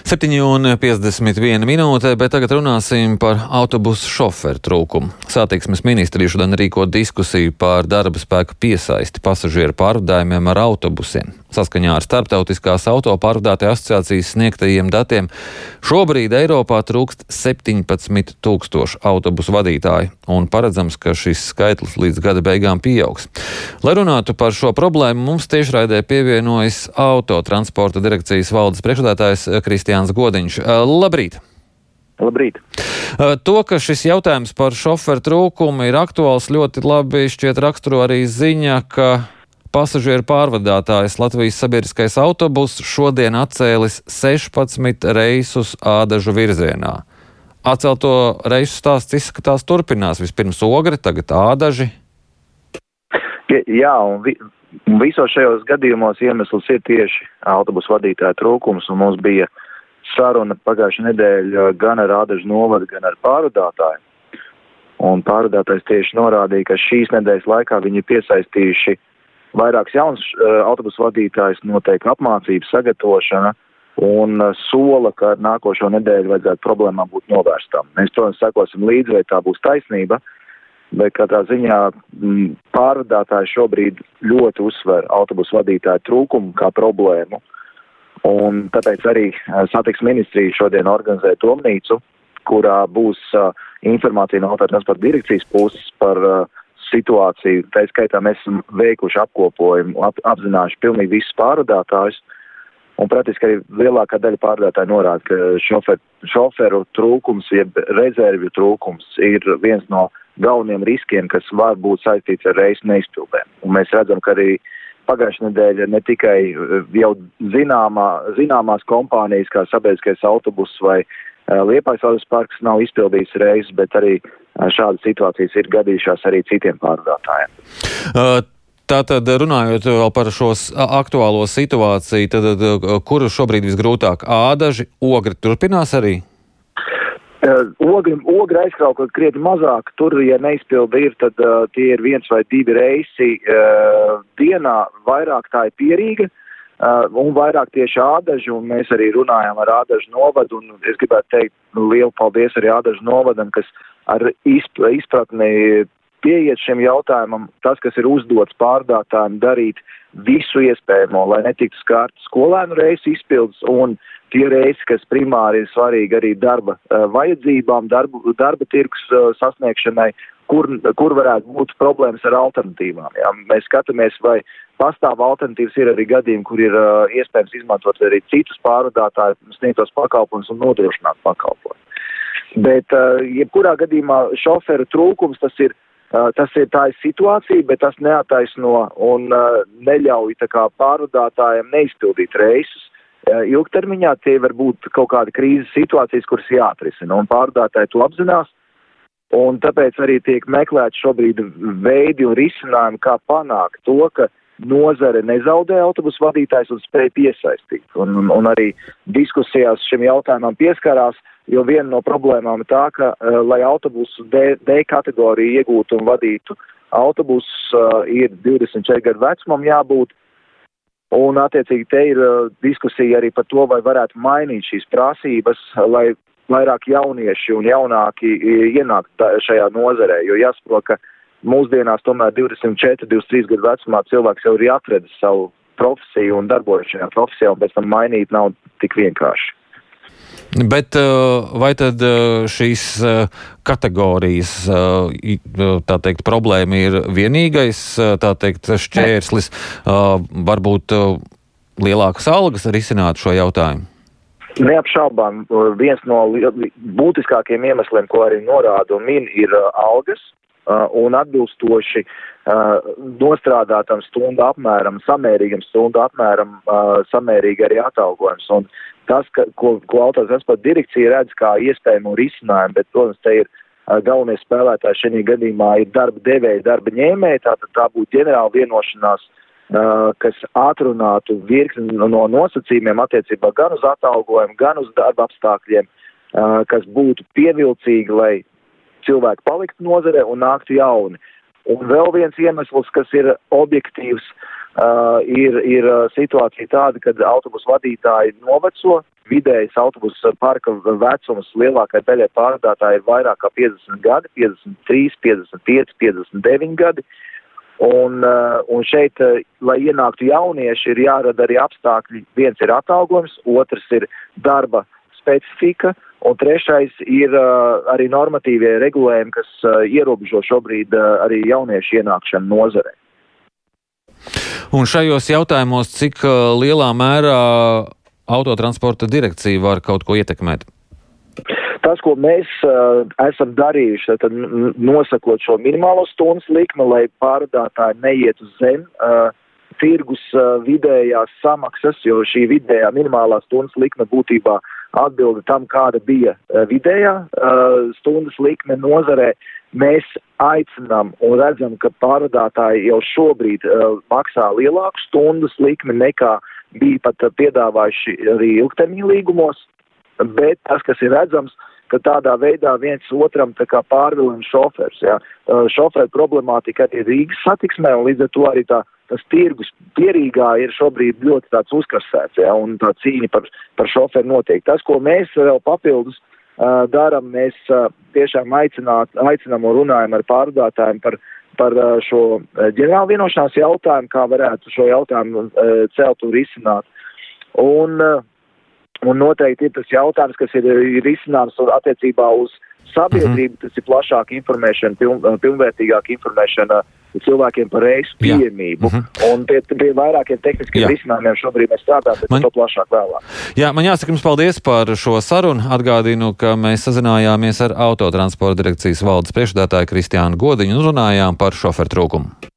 7:51 minūte, bet tagad runāsim par autobusu šoferu trūkumu. Satiksmes ministrija šodien rīko diskusiju par darba spēka piesaisti pasažieru pārvadājumiem ar autobusiem. Saskaņā ar Starptautiskās autopārvadātāju asociācijas sniegtajiem datiem šobrīd Eiropā trūkst 17,000 autobusu vadītāju, un paredzams, ka šis skaitlis līdz gada beigām pieaugs. Lai runātu par šo problēmu, mums tiešraidē pievienojas Autotransporta direkcijas valdes priekšsēdētājs Kristiāns Godiņš. Labrīt! Labrīt! To, ka šis jautājums par šoferu trūkumu ir aktuāls, ļoti labi šķiet raksturo arī ziņa, ka pasažieru pārvadātājs Latvijas sabiedriskais autobus šodien atcēlis 16 reisus Ādažu virzienā. Atcelto reisu stāsts izskatās turpinās. Vispirms Ogre, tagad Ādaži. Jā, un visos šajos gadījumos iemesls ir tieši autobusu vadītāju trūkums, un mums bija saruna pagājušā nedēļa gan ar Ādažu novadu, gan ar pārvadātāju. Un pārvadātājs tieši norādīja, ka šīs nedēļas laikā viņi ir piesaistījuši vairākus jaunus autobusu vadītājus, notiek apmācības sagatavošana un sola, ka nākošo nedēļu vajadzētu problēmām būt novērstām. Mēs, protams, sekosim līdzi, vai tā būs taisnība, bet katrā ziņā pārvadātāji šobrīd ļoti uzsver autobusu vadītāju trūkumu kā problēmu. Un tāpēc arī satiksmes ministrija šodien organizē domnīcu, kurā būs informācija no Autotransporta direkcijas puses par situāciju. Tā skaitā mēs esam veikuši apkopojumu, apzinājuši pilnīgi visus pārvadātājus, un praktiski arī lielākā daļa pārvadātāju norāda, ka šoferu trūkums, jeb rezervju trūkums ir viens no galvenajiem riskiem, kas var būt saistīts ar reisu neizpildēm. Un mēs redzam, ka arī pagājušā nedēļa ne tikai jau zināmās kompānijas, kā sabiedriskais autobus vai Liepājas autobusu parks nav izpildījis reizes, bet arī šādas situācijas ir gadījušās arī citiem pārvadātājiem. Tātad runājot vēl par šo aktuālo situāciju, tad kuru šobrīd visgrūtāk? Ādaži, Ogre turpinās arī? Ogre aizkrauj krietni mazāk. Tur, ja neizpilda ir, tad tie ir 1 vai 2 reisi dienā. Vairāk tā ir Pierīga. Un vairāk tieši Ādaži, un mēs arī runājam ar Ādažu novadu, un es gribētu teikt lielu paldies arī Ādažu novadam, kas ar izpratni pieiet šiem jautājumam. Tas, kas ir uzdots pārvadātājiem, darīt visu iespējamo, lai netiktu skārti skolēnu reisu izpildes un tie reisi, kas primāri ir svarīgi arī darba vajadzībām, darba tirgus sasniegšanai, kur varētu būt problēmas ar alternatīvām. Jā. Mēs skatāmies, vai pastāv alternatīvas, ir arī gadījumi, kur ir iespējams izmantot arī citus pārvadātāju sniegtos pakalpojumus un nodrošināt pakalpojumus. Bet jebkurā gadījumā šoferu trūkums tā ir situācija, bet tas neataisno un neļauj tā kā pārvadātājiem neizpildīt reisus. Ilgtermiņā tie var būt kaut kāda krīzes situācijas, kuras jāatrisina, un pārvadātāji to apzinās. Un tāpēc arī tiek meklēt šobrīd veidi un risinājumi, kā panākt to, ka nozare nezaudē autobusu vadītājs un spēj piesaistīt. Un arī diskusijās šim jautājumam pieskarās, jo viena no problēmām ir tā, ka, lai autobusu D kategoriju iegūtu un vadītu autobusus, ir 24 gadu vecumam jābūt. Un attiecīgi te ir diskusija arī par to, vai varētu mainīt šīs prasības, lai vairāk jaunieši un jaunāki ienākt šajā nozarē, jo jāsaprot, ka mūsdienās tomēr 24, 23 gadu vecumā cilvēks jau ir atradis savu profesiju un darbojas šajā profesijā, un pēc tam mainīt nav tik vienkārši. Bet vai tad šīs kategorijas, tā teikt, problēma ir vienīgais, tā teikt, šķērslis, varbūt lielākas algas risināt šo jautājumu? Neapšaubām, viens no būtiskākajiem iemesliem, ko arī norāda un min, ir algas un atbilstoši nostrādātam stundu apmēram, samērīgam stundu apmēram, samērīgi arī atalgojums. Un tas, ko Autotransporta direkcija redz kā iespējamu risinājumu, bet, protams, te ir galvenie spēlētāji šajā gadījumā ir darba devēji, darba ņēmēji, tātad tā būtu ģenerāla vienošanās, kas atrunātu virkni no nosacījumiem attiecībā gan uz atalgojumu, gan uz darba apstākļiem, kas būtu pievilcīgi, lai cilvēki paliktu nozarē un nāktu jauni. Un vēl viens iemesls, kas ir objektīvs, ir situācija tāda, kad autobusu vadītāji noveco, vidējais autobusu parka vecums lielākai daļai pārvadātāji ir vairāk kā 50 gadi, 53, 55, 59 gadi. Un šeit, lai ienāktu jaunieši, ir jārada arī apstākļi. Viens ir atalgojums, otrs ir darba specifika, un trešais ir arī normatīvie regulējumi, kas ierobežo šobrīd arī jauniešu ienākšanu nozarē. Un šajos jautājumos, cik lielā mērā autotransporta direkcija var kaut ko ietekmēt? Tas, ko mēs esam darījuši, tad nosakot šo minimālo stundas likmi, lai pārvadātāji neiet uz zem tirgus vidējās samaksas, jo šī vidējā minimālā stundas likme būtībā atbilda tam, kāda bija vidējā stundas likme nozarē. Mēs aicinām un redzam, ka pārvadātāji jau šobrīd maksā lielāku stundas likmi nekā bija pat piedāvājuši arī ilgtermiņa līgumos, bet tas, kas ir redzams, ka tādā veidā viens otram tā kā pārvilina šofers. Ja. Šoferu problemātika arī Rīgas satiksmē, un līdz ar to arī tas tirgus pierīgā ir šobrīd ļoti tāds uzkrasēts, ja, un tā cīņa par šoferu notiek. Tas, ko mēs vēl papildus daram, mēs tiešām aicinām un runājam ar pārvadātājiem par šo ģenerālu vienošanās jautājumu, kā varētu šo jautājumu celt un risināt. Un noteikti ir tas jautājums, kas ir risināms attiecībā uz sabiedrību, tas ir plašāka informēšana, pilnvērtīgāka informēšana cilvēkiem par reisu pieejamību. Un pie vairākiem tehniskiem risinājumiem šobrīd mēs strādājam, bet to plašāk vēlāk. Jā, man jāsaka jums paldies par šo sarunu. Atgādinu, ka mēs sazinājāmies ar Autotransporta direkcijas valdes priekšsēdētāju Kristiānu Godiņu un runājām par šoferu trūkumu.